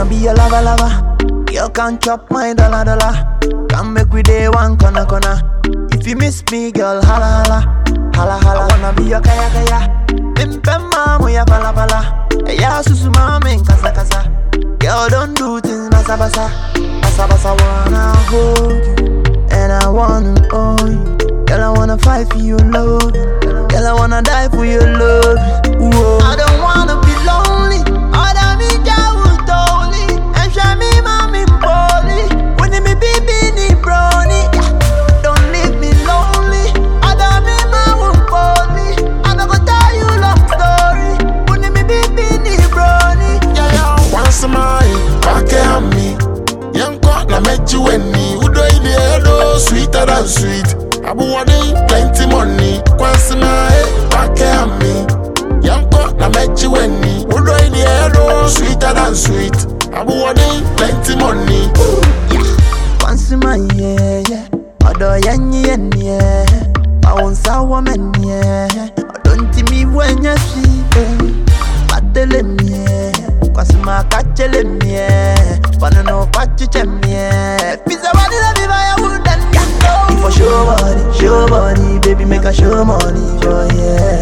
be your lover, lover. You can chop my dollar, dollar. Come make we day one corner, corner. If you miss me, girl, holla, holla. Holla, holla. I wanna be your kaya, kaya. Pimpe mamu ya pala, pala. Ya susu mami kasa, kasa. Girl, don't do things basa, basa. Basa, basa, wanna hold you. And I wanna own you. Girl, I wanna fight for your love. Girl, I wanna die for your love. Whoa. I don't wanna be lonely. Other me would only. And show me mommy poly. When me baby ni brony. Don't leave me lonely. Other me would poly. I don't go tell you long story. When me baby ni brony. Yeah, yeah. Once a my back at me. Young cock na met you and me. Udo ili edo sweeter than sweet. Abu wadi plenty money. Once a my back at me. Young cock na met you and me. Udo ili edo sweeter than sweet. Abu wadi plenty money. Once in my yeah, yeah. Odo yanyi yeah. I won't sour man yeah. Don't see me when you see me. Battle me yeah. Cause my catch me yeah. Wanna know what you tell me yeah. Pizza body love you I wouldn't know. If I show body, baby make a show money for yeah.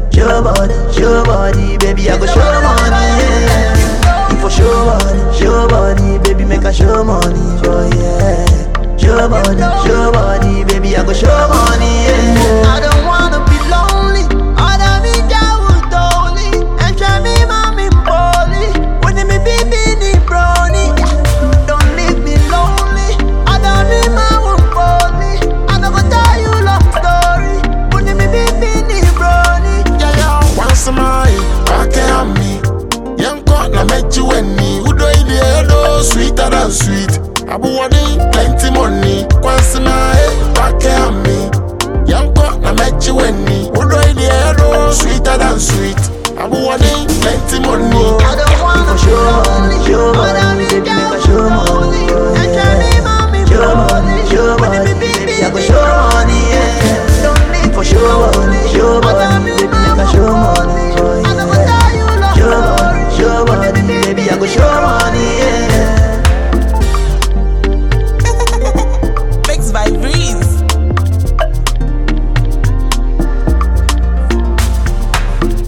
Show body, baby I go show money yeah. If I show body, baby make a show money for yeah. Show body, baby I go show money yeah. I don't wanna be lonely. Other me would only. And try me mommy poly. When me baby ni brony. Don't leave me lonely. Other me would poly. I don't go tell you long story. When me baby ni brony. Yeah, yeah. Once a my back at me. Young cock na met you and me. Udo ili edo sweeter than sweet. Abu wadi plenty money. Once a my back at me. Young cock na met you and me. Udo ili edo sweeter than sweet.